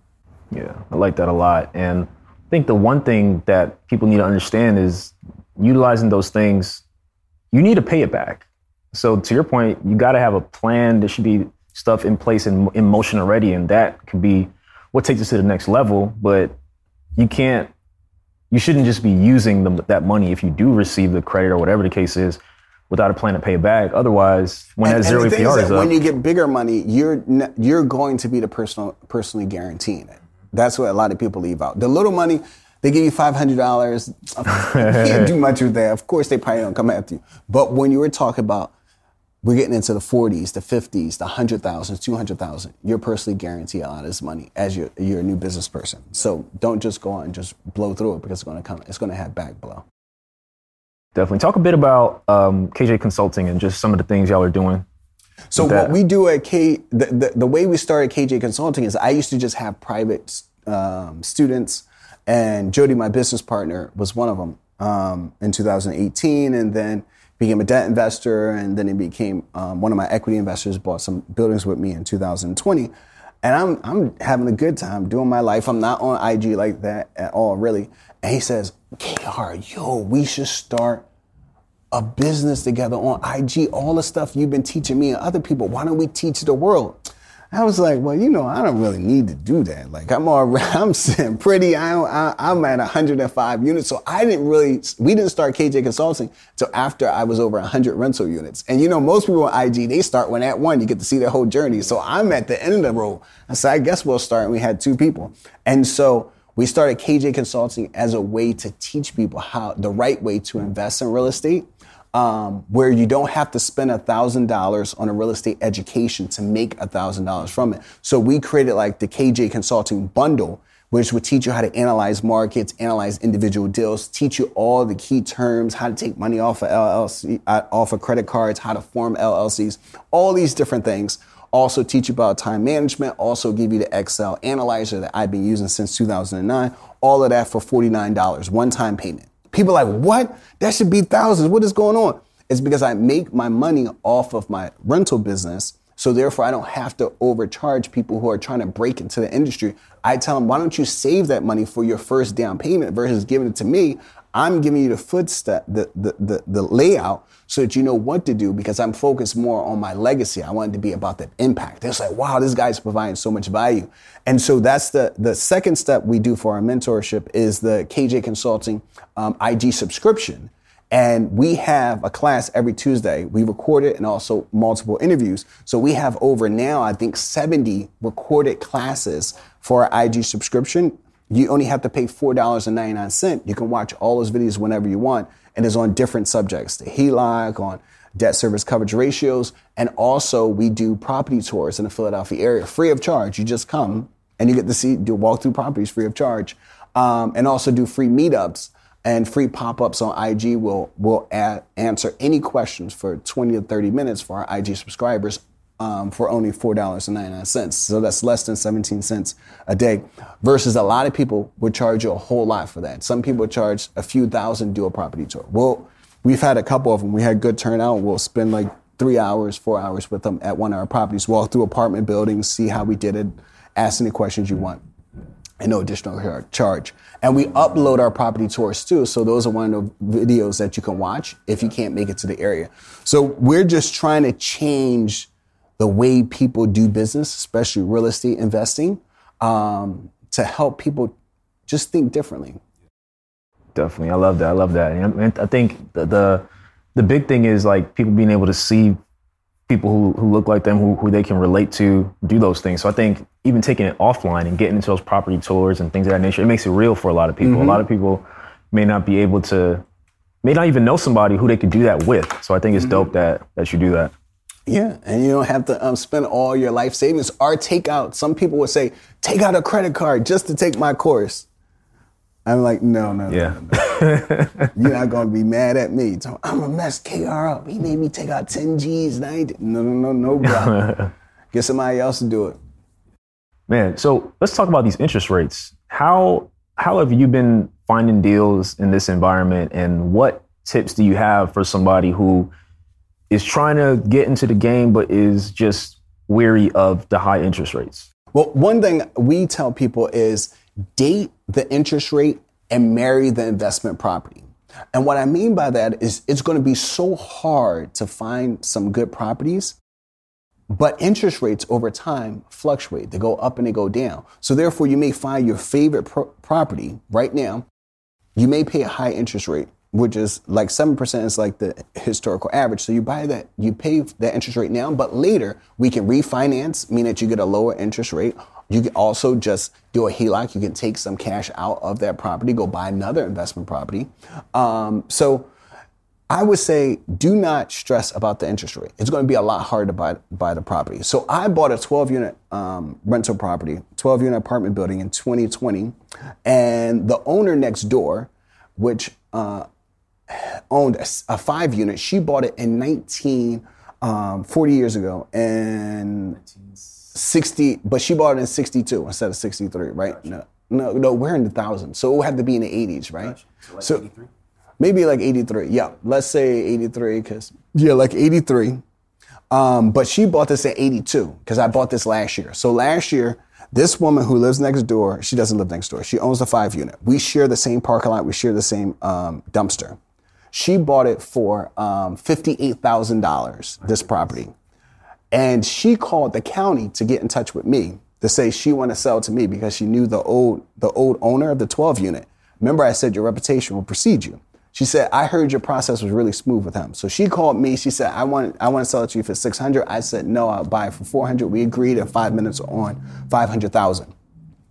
Yeah, I like that a lot. And I think the one thing that people need to understand is utilizing those things, you need to pay it back. So to your point, you got to have a plan. There should be stuff in place and in motion already. And that could be what takes us to the next level. But you can't, you shouldn't just be using them, that money if you do receive the credit or whatever the case is without a plan to pay it back. Otherwise, when and, that zero A P R is, is up. When you get bigger money, you're you're going to be the personal personally guaranteeing it. That's what a lot of people leave out. The little money, they give you five hundred dollars. You can't do much with that. Of course, they probably don't come after you. But when you were talking about, we're getting into the forties, the fifties, the one hundred thousand, two hundred thousand, you're personally guaranteed a lot of this money as you're, you're a new business person. So don't just go out and just blow through it because it's going to come, it's going to have back blow. Definitely. Talk a bit about um, K J Consulting and just some of the things y'all are doing. So what we do at K, the, the, the way we started K J Consulting is I used to just have private um, students, and Jody, my business partner, was one of them um, in two thousand eighteen, and then became a debt investor, and then he became um, one of my equity investors, bought some buildings with me in two thousand twenty. And I'm I'm having a good time doing my life. I'm not on I G like that at all, really. And he says, K R, yo, we should start a business together on I G. All the stuff you've been teaching me and other people, why don't we teach the world? I was like, well, you know, I don't really need to do that. Like, I'm already, I'm sitting pretty. I don't, I, I'm at one hundred five units. So I didn't really, we didn't start K J Consulting until after I was over one hundred rental units. And you know, most people on I G, they start when at one, you get to see their whole journey. So I'm at the end of the road. I said, I guess we'll start. And we had two people. And so we started K J Consulting as a way to teach people how, the right way to invest in real estate. Um, where you don't have to spend a thousand dollars on a real estate education to make a thousand dollars from it. So we created like the K J Consulting bundle, which would teach you how to analyze markets, analyze individual deals, teach you all the key terms, how to take money off of L L C, uh, off of credit cards, how to form L L Cs, all these different things. Also teach you about time management, also give you the Excel analyzer that I've been using since two thousand nine, all of that for forty-nine dollars, one-time payment. People are like, what? That should be thousands. What is going on? It's because I make my money off of my rental business. So therefore, I don't have to overcharge people who are trying to break into the industry. I tell them, why don't you save that money for your first down payment versus giving it to me? I'm giving you the footstep, the, the, the, the layout so that you know what to do because I'm focused more on my legacy. I want it to be about the impact. It's like, wow, this guy's providing so much value. And so that's the, the second step we do for our mentorship is the K J Consulting um, I G subscription. And we have a class every Tuesday. We record it and also multiple interviews. So we have over now, I think, seventy recorded classes for our I G subscription. You only have to pay four dollars and ninety-nine cents. You can watch all those videos whenever you want. And it's on different subjects, the H E L O C, on debt service coverage ratios. And also we do property tours in the Philadelphia area, free of charge. You just come and you get to see, do walk through properties free of charge. Um, and also do free meetups and free pop-ups on I G. We'll, we'll add, answer any questions for twenty to thirty minutes for our I G subscribers. Um, for only four dollars and ninety-nine cents. So that's less than seventeen cents a day versus a lot of people would charge you a whole lot for that. Some people charge a few thousand to do a property tour. Well, we've had a couple of them. We had good turnout. We'll spend like three hours, four hours with them at one of our properties, walk through apartment buildings, see how we did it, ask any questions you want, and no additional charge. And we upload our property tours too. So those are one of the videos that you can watch if you can't make it to the area. So we're just trying to change the way people do business, especially real estate investing, um, to help people just think differently. Definitely. I love that. I love that. And I think the, the the big thing is like people being able to see people who, who look like them, who, who they can relate to, do those things. So I think even taking it offline and getting into those property tours and things of that nature, it makes it real for a lot of people. Mm-hmm. A lot of people may not be able to, may not even know somebody who they could do that with. So I think it's mm-hmm. dope that that you do that. Yeah, and you don't have to um, spend all your life savings or take out, some people would say, take out a credit card just to take my course. I'm like, no, no, yeah. no, no. You're not going to be mad at me. So, I'm going to mess K R up. He made me take out ten G's. And I ain't, no, no, no, no, bro. Get somebody else to do it. Man, so let's talk about these interest rates. How how have you been finding deals in this environment, and what tips do you have for somebody who is trying to get into the game but is just weary of the high interest rates? Well, one thing we tell people is date the interest rate and marry the investment property. And what I mean by that is it's going to be so hard to find some good properties, but interest rates over time fluctuate. They go up and they go down. So therefore, you may find your favorite pro- property right now. You may pay a high interest rate, which is like seven percent is like the historical average. So you buy that, you pay that interest rate now, but later we can refinance, meaning that you get a lower interest rate. You can also just do a H E L O C. You can take some cash out of that property, go buy another investment property. Um, so I would say do not stress about the interest rate. It's going to be a lot harder to buy, buy the property. So I bought a twelve unit um, rental property, twelve unit apartment building in twenty twenty. And the owner next door, which uh, owned a, a five unit, she bought it in nineteen, um, forty years ago. And sixty, but she bought it in sixty-two instead of sixty-three, right? Gotcha. No, no, no, we're in the thousands. So it would have to be in the eighties, right? Gotcha. So, like so eighty-three? Maybe like eighty-three. Yeah, let's say eighty-three, because, yeah, like eighty-three. Um, but she bought this at eighty-two, because I bought this last year. So last year, this woman who lives next door, she doesn't live next door. She owns the five unit. We share the same parking lot. We share the same um, dumpster. She bought it for um, fifty-eight thousand dollars, this property. And she called the county to get in touch with me to say she wanted to sell to me because she knew the old the old owner of the twelve unit. Remember, I said your reputation will precede you. She said, I heard your process was really smooth with him. So she called me. She said, I want I want to sell it to you for six hundred dollars. I said, no, I'll buy it for four hundred dollars. We agreed in five minutes on five hundred thousand dollars.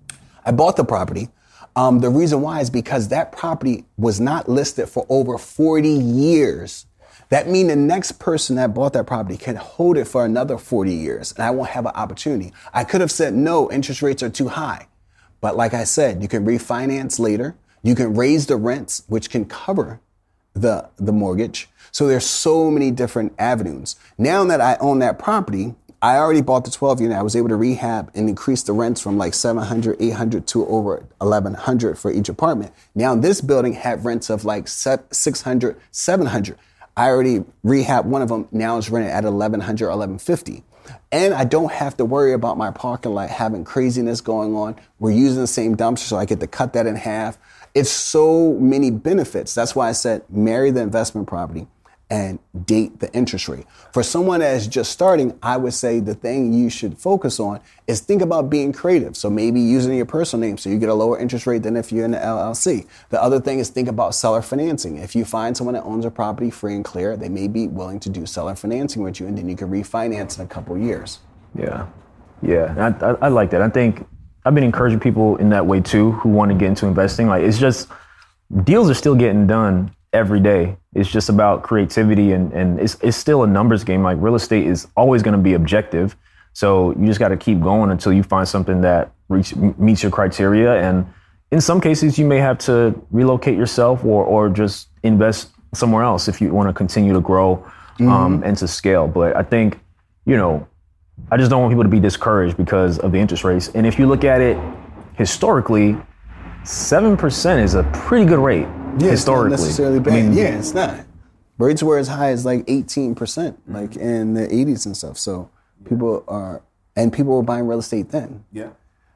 I bought the property. Um, the reason why is because that property was not listed for over forty years. That means the next person that bought that property can hold it for another forty years, and I won't have an opportunity. I could have said, no, interest rates are too high. But like I said, you can refinance later. You can raise the rents, which can cover the, the mortgage. So there's so many different avenues. Now that I own that property, I already bought the twelve unit. I was able to rehab and increase the rents from like seven hundred, eight hundred to over eleven hundred for each apartment. Now this building had rents of like six hundred, seven hundred. I already rehabbed one of them. Now it's rented at eleven hundred, eleven fifty. And I don't have to worry about my parking lot having craziness going on. We're using the same dumpster, so I get to cut that in half. It's so many benefits. That's why I said marry the investment property and date the interest rate. For someone that is just starting, I would say the thing you should focus on is think about being creative. So maybe using your personal name so you get a lower interest rate than if you're in the L L C. The other thing is think about seller financing. If you find someone that owns a property free and clear, they may be willing to do seller financing with you, and then you can refinance in a couple of years. Yeah, yeah, I, I, I like that. I think I've been encouraging people in that way too, who want to get into investing. Like, it's just, deals are still getting done every day. It's just about creativity, and, and it's, it's still a numbers game. Like, real estate is always going to be objective. So you just got to keep going until you find something that reach, meets your criteria. And in some cases, you may have to relocate yourself or, or just invest somewhere else if you want to continue to grow um, mm-hmm. and to scale. But I think, you know, I just don't want people to be discouraged because of the interest rates. And if you look at it historically, seven percent is a pretty good rate. Yeah, historically. It's not necessarily bad. I mean, yeah, it's not. Rates were as high as like eighteen percent, like in the eighties and stuff. So people are, and people were buying real estate then. Yeah.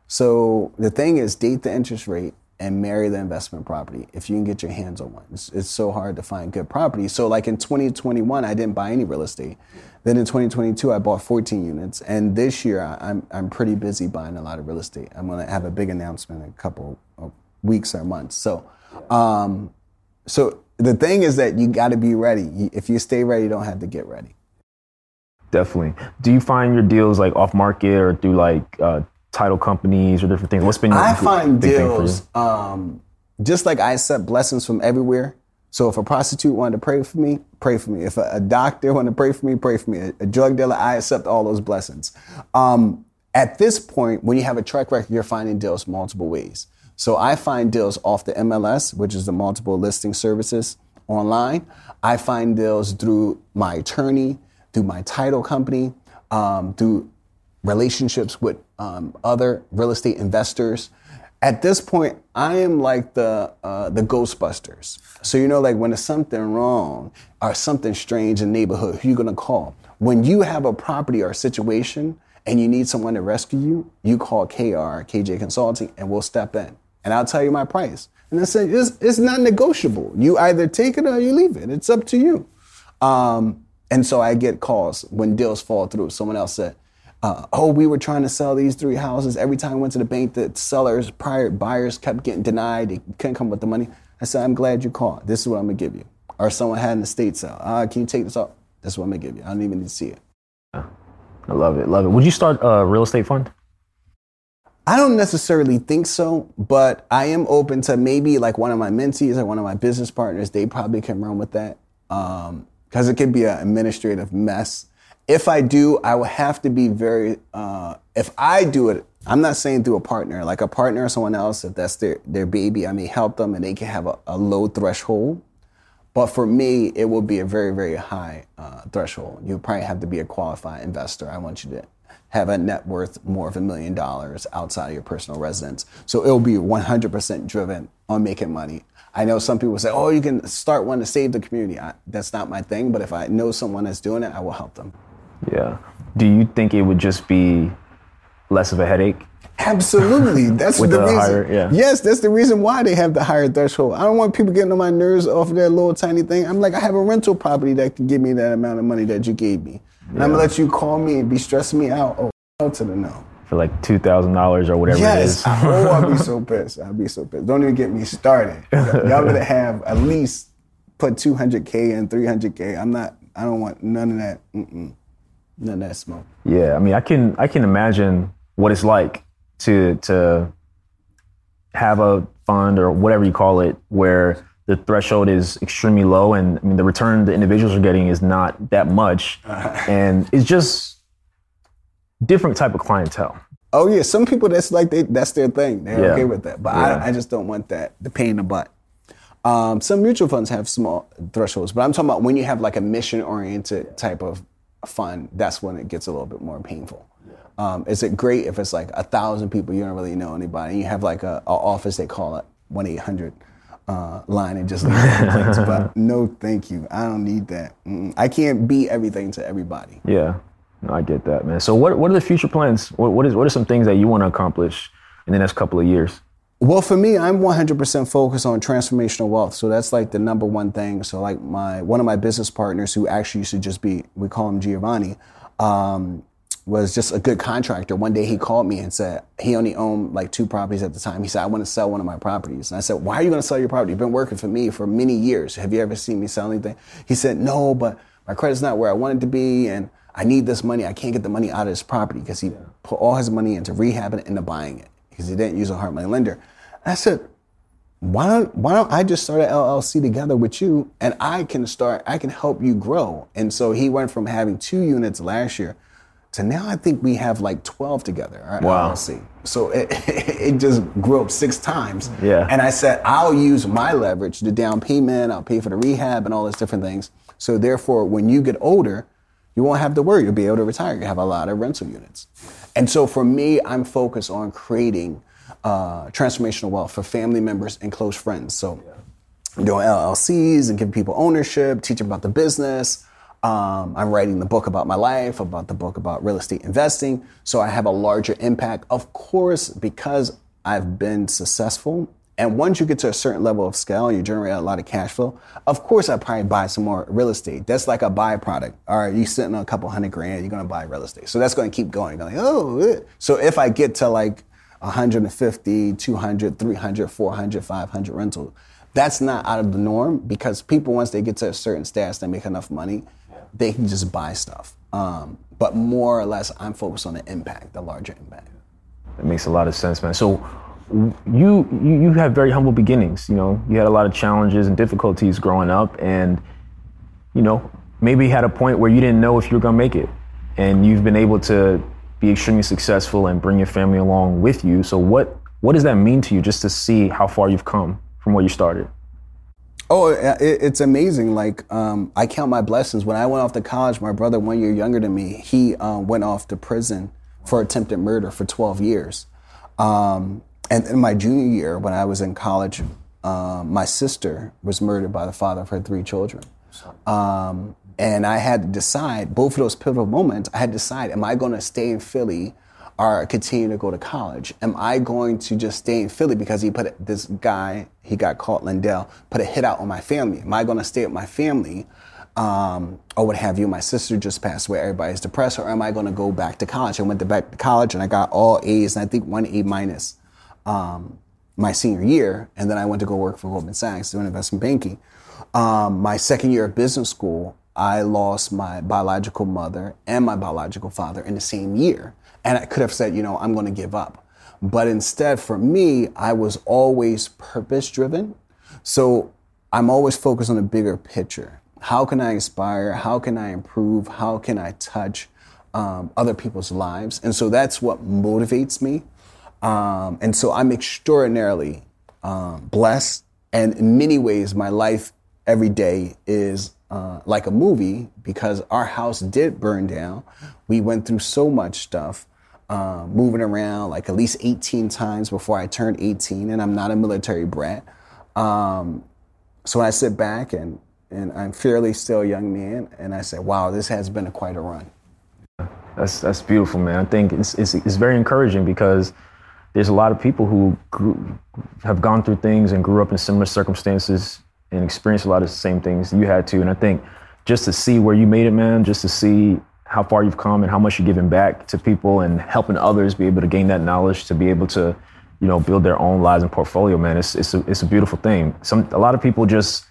So the thing is, date the interest rate and marry the investment property if you can get your hands on one. It's, it's so hard to find good property. So like in twenty twenty-one, I didn't buy any real estate. Then in twenty twenty-two, I bought fourteen units. And this year, I'm I'm pretty busy buying a lot of real estate. I'm going to have a big announcement in a couple of weeks or months. So Um, so the thing is that you got to be ready. If you stay ready, you don't have to get ready. Definitely. Do you find your deals like off market or through like uh, title companies or different things? What's been your I big, find big deals, thing for you? um, just like I accept blessings from everywhere. So if a prostitute wanted to pray for me, pray for me. If a, a doctor wanted to pray for me, pray for me. A, a drug dealer, I accept all those blessings. Um, at this point, when you have a track record, you're finding deals multiple ways. So I find deals off the M L S, which is the multiple listing services online. I find deals through my attorney, through my title company, um, through relationships with um, other real estate investors. At this point, I am like the uh, the Ghostbusters. So you know, like when there's something wrong or something strange in the neighborhood, who you gonna call? When you have a property or a situation and you need someone to rescue you, you call K R, K J Consulting, and we'll step in. And I'll tell you my price. And I said, it's, it's not negotiable. You either take it or you leave it. It's up to you. Um, and so I get calls when deals fall through. Someone else said, Uh, oh, we were trying to sell these three houses. Every time I went to the bank, the sellers, prior buyers kept getting denied. They couldn't come with the money. I said, I'm glad you called. This is what I'm going to give you. Or someone had an estate sale. Uh, can you take this off? This is what I'm going to give you. I don't even need to see it. I love it. Love it. Would you start a real estate fund? I don't necessarily think so, but I am open to maybe like one of my mentees or one of my business partners. They probably can run with that because um, it could be an administrative mess. If I do, I will have to be very, uh, if I do it, I'm not saying through a partner, like a partner or someone else, if that's their, their baby, I may help them and they can have a, a low threshold. But for me, it will be a very, very high uh, threshold. You probably have to be a qualified investor. I want you to have a net worth more of a million dollars outside of your personal residence. So it'll be one hundred percent driven on making money. I know some people say, oh, you can start one to save the community. I, that's not my thing, but if I know someone that's doing it, I will help them. Yeah. Do you think it would just be less of a headache? Absolutely. That's the, the reason. Higher, yeah. Yes, that's the reason why they have the higher threshold. I don't want people getting on my nerves off of that little tiny thing. I'm like, I have a rental property that can give me that amount of money that you gave me. And yeah. I'm gonna let you call me and be stressing me out. Oh, hell to the no. For like two thousand dollars or whatever yes. it is. Oh, I'll be so pissed. I'll be so pissed. Don't even get me started. Y'all better have at least put two hundred K and three hundred K. I'm not, I don't want none of that. Mm-mm. None of that smoke. Yeah, I mean, I can I can imagine what it's like to to have a fund or whatever you call it where the threshold is extremely low, and I mean the return the individuals are getting is not that much, uh, and it's just different type of clientele. Oh yeah, some people that's like they that's their thing. They're yeah. okay with that, but yeah. I I just don't want that the pain in the butt. Um, some mutual funds have small thresholds, but I'm talking about when you have like a mission oriented type of fund, that's when it gets a little bit more painful. Um, is it great if it's like a thousand people, you don't really know anybody, and you have like a, a office, they call it one eight hundred uh, line and just leave complaints, but no thank you. I don't need that. Mm-mm. I can't be everything to everybody. Yeah, no, I get that, man. So what what are the future plans? What, what is what are some things that you want to accomplish in the next couple of years? Well, for me, I'm one hundred percent focused on transformational wealth. So that's like the number one thing. So like my one of my business partners who actually used to just be, we call him Giovanni, um, was just a good contractor. One day he called me and said, he only owned like two properties at the time. He said, I want to sell one of my properties. And I said, why are you going to sell your property? You've been working for me for many years. Have you ever seen me sell anything? He said, no, but my credit's not where I want it to be. And I need this money. I can't get the money out of this property because he put all his money into rehabbing it and into buying it because he didn't use a hard money lender. I said, why don't, why don't I just start an L L C together with you and I can start, I can help you grow. And so he went from having two units last year to now I think we have like twelve together, our wow. L L C. So it, it just grew up six times. Yeah. And I said, I'll use my leverage, the down payment, I'll pay for the rehab and all those different things. So therefore, when you get older, you won't have to worry, you'll be able to retire. You have a lot of rental units. And so for me, I'm focused on creating Uh, transformational wealth for family members and close friends. So yeah. doing L L Cs and giving people ownership, teaching about the business. Um, I'm writing the book about my life, about the book about real estate investing. So I have a larger impact, of course, because I've been successful. And once you get to a certain level of scale, you generate a lot of cash flow. Of course, I'd probably buy some more real estate. That's like a byproduct. All right, you're sitting on a couple hundred grand, you're going to buy real estate. So that's going to keep going. You're like, oh, eh. So if I get to like one hundred fifty, two hundred, three hundred, four hundred, five hundred rental, That's not out of the norm because people, once they get to a certain status, they make enough money, they can just buy stuff. Um, but more or less, I'm focused on the impact, the larger impact. That makes a lot of sense, man. So you you you have very humble beginnings. You know, you had a lot of challenges and difficulties growing up, and you know, maybe you had a point where you didn't know if you were gonna make it, and you've been able to be extremely successful and bring your family along with you. So what what does that mean to you, just to see how far you've come from where you started? Oh, it, it's amazing. Like, um, I count my blessings. When I went off to college, my brother, one year younger than me, he um, went off to prison for attempted murder for twelve years. Um, and in my junior year, when I was in college, um, my sister was murdered by the father of her three children. Um, and I had to decide, both of those pivotal moments, I had to decide, am I going to stay in Philly or continue to go to college? Am I going to just stay in Philly because he put, this guy, he got caught, Lindell, put a hit out on my family? Am I going to stay with my family um, or what have you? My sister just passed away, everybody's depressed, or am I going to go back to college? I went to back to college and I got all A's and I think one A minus um, my senior year. And then I went to go work for Goldman Sachs doing investment banking. Um, my second year of business school, I lost my biological mother and my biological father in the same year. And I could have said, you know, I'm going to give up. But instead, for me, I was always purpose driven. So I'm always focused on the bigger picture. How can I inspire? How can I improve? How can I touch um, other people's lives? And so that's what motivates me. Um, and so I'm extraordinarily um, blessed. And in many ways, my life every day is uh, like a movie because our house did burn down. We went through so much stuff. Uh, moving around like at least eighteen times before I turned eighteen, and I'm not a military brat. Um, so when I sit back and, and I'm fairly still a young man, and I say, wow, this has been a, quite a run. That's that's beautiful, man. I think it's, it's it's very encouraging because there's a lot of people who grew, have gone through things and grew up in similar circumstances and experienced a lot of the same things you had to. And I think just to see where you made it, man, just to see how far you've come and how much you're giving back to people and helping others be able to gain that knowledge to be able to, you know, build their own lives and portfolio, man. It's it's a, it's a beautiful thing. Some a lot of people just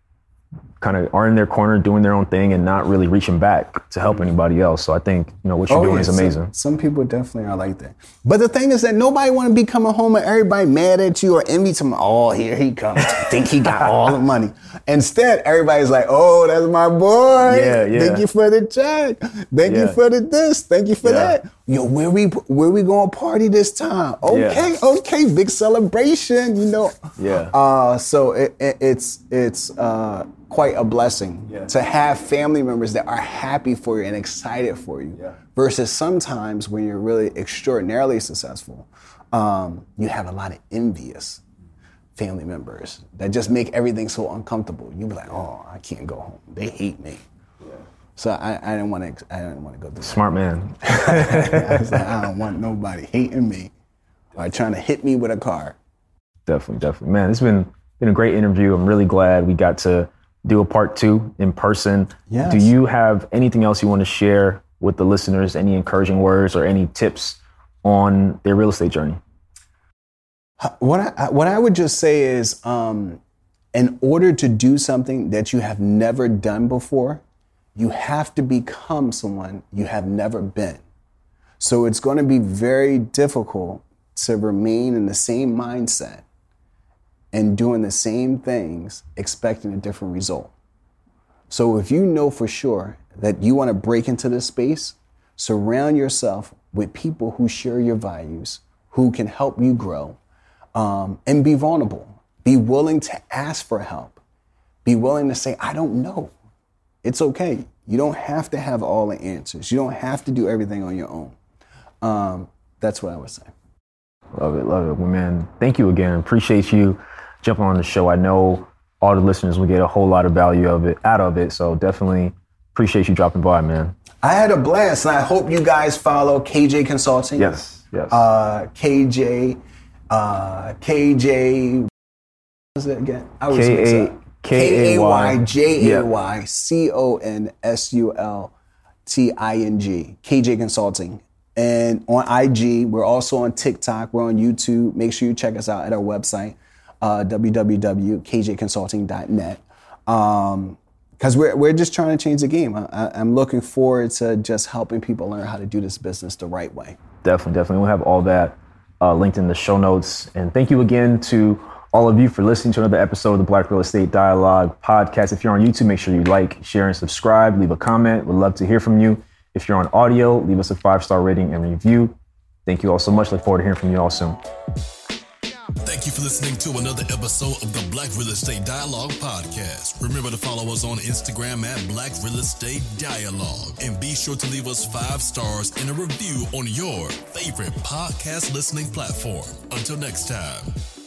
kind of are in their corner doing their own thing and not really reaching back to help anybody else. So I think, you know, what you're oh, doing yeah. is amazing. Some, some people definitely are like that. But the thing is that nobody want to be coming home and everybody mad at you or envy to, oh, here he comes. Think he got all the money. Instead, everybody's like, oh, that's my boy. Yeah, yeah. Thank you for the check. Thank yeah. you for the this. Thank you for yeah. that. Yo, where we where we going to party this time? Okay, yeah. okay, big celebration, you know. Yeah. Uh, so it, it, it's it's uh, quite a blessing yeah. to have family members that are happy for you and excited for you. Yeah. Versus sometimes when you're really extraordinarily successful, um, you have a lot of envious family members that just make everything so uncomfortable. You be like, oh, I can't go home. They hate me. So I, I didn't want to. I didn't want to go through that. Smart man. I was like, I don't want nobody hating me or trying to hit me with a car. Definitely, definitely, man. It's been been a great interview. I'm really glad we got to do a part two in person. Yes. Do you have anything else you want to share with the listeners? Any encouraging words or any tips on their real estate journey? What I what I would just say is, um, in order to do something that you have never done before, you have to become someone you have never been. So it's going to be very difficult to remain in the same mindset and doing the same things, expecting a different result. So if you know for sure that you want to break into this space, surround yourself with people who share your values, who can help you grow, um, and be vulnerable. Be willing to ask for help. Be willing to say, I don't know. It's okay. You don't have to have all the answers. You don't have to do everything on your own. Um, that's what I would say. Love it, love it. Well, man, thank you again. Appreciate you jumping on the show. I know all the listeners will get a whole lot of value of it, out of it. So definitely appreciate you dropping by, man. I had a blast, and I hope you guys follow K J Consulting. Yes, yes. Uh, K J, uh, K J, what was it again? I was K A K A Y J A Y C O N S U L T I N G, K J Consulting. And on I G, we're also on TikTok, we're on YouTube. Make sure you check us out at our website. uh, w w w dot k j consulting dot net. Um, Because we're, we're just trying to change the game. I, I'm looking forward to just helping people learn how to do this business the right way. Definitely, definitely. We'll have all that uh, linked in the show notes. And thank you again to all of you for listening to another episode of the Black Real Estate Dialogue podcast. If you're on YouTube, make sure you like, share, and subscribe. Leave a comment. We'd love to hear from you. If you're on audio, leave us a five-star rating and review. Thank you all so much. Look forward to hearing from you all soon. Thank you for listening to another episode of the Black Real Estate Dialogue podcast. Remember to follow us on Instagram at Black Real Estate Dialogue. And be sure to leave us five stars and a review on your favorite podcast listening platform. Until next time.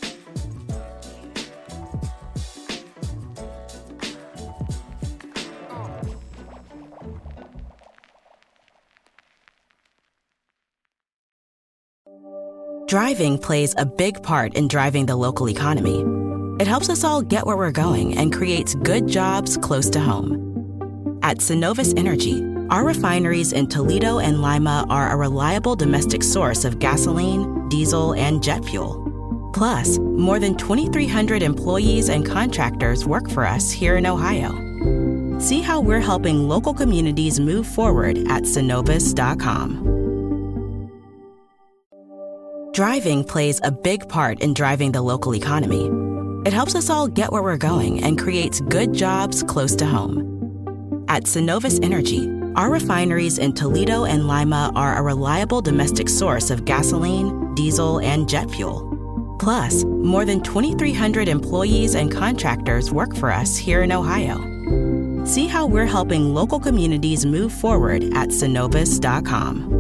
Driving plays a big part in driving the local economy. It helps us all get where we're going and creates good jobs close to home. At Synovus Energy, our refineries in Toledo and Lima are a reliable domestic source of gasoline, diesel, and jet fuel. Plus, more than twenty-three hundred employees and contractors work for us here in Ohio. See how we're helping local communities move forward at synovus dot com. Driving plays a big part in driving the local economy. It helps us all get where we're going and creates good jobs close to home. At Synovus Energy, our refineries in Toledo and Lima are a reliable domestic source of gasoline, diesel, and jet fuel. Plus, more than twenty-three hundred employees and contractors work for us here in Ohio. See how we're helping local communities move forward at synovus dot com.